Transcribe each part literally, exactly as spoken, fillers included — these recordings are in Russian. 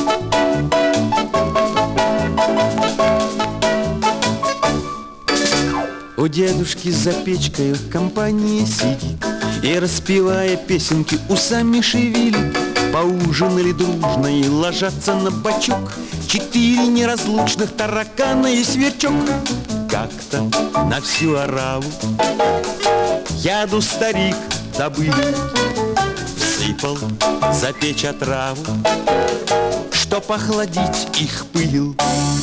У дедушки за печкой компания сидит и, распевая песенки, усами шевелит. Поужинали дружно и ложатся на бочок четыре неразлучных таракана и сверчок. Как-то на всю ораву яду старик добыл, всыпал за печь отраву, чтоб охладить их пыл.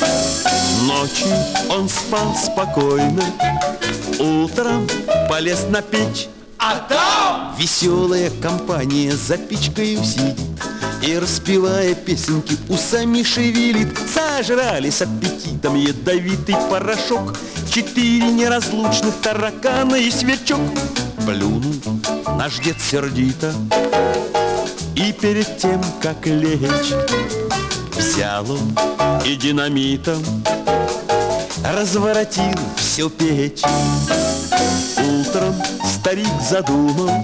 Ночью он спал спокойно, утром полез на печь, а там веселая компания за печкою сидит и, распевая песенки, усами шевелит. Сожрали с аппетитом ядовитый порошок четыре неразлучных таракана и сверчок. Плюнул наш дед сердито и перед тем, как лечь, взял он и динамитом разворотил всю печь. Утром старик задумал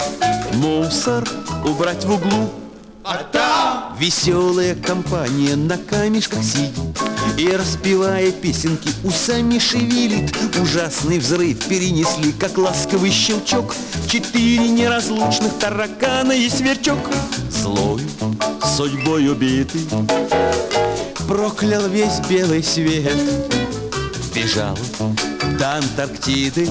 мусор убрать в углу, а там веселая компания на камешках сидит и, распевая песенки, усами шевелит. Ужасный взрыв перенесли, как ласковый щелчок, четыре неразлучных таракана и сверчок. Злой судьбой убитый проклял весь белый свет, бежал до Антарктиды,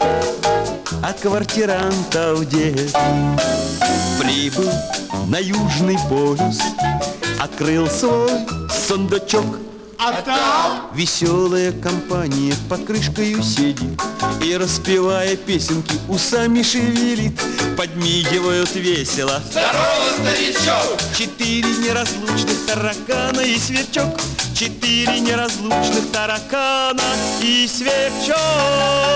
а квартирантов дед. Прибыл на Южный полюс, открыл свой сундучок, а там веселая компания под крышкою сидит и, распевая песенки, усами шевелит. Подмигивают весело здорово, старичок. четыре неразлучных таракана и сверчок, четыре неразлучных таракана и сверчок.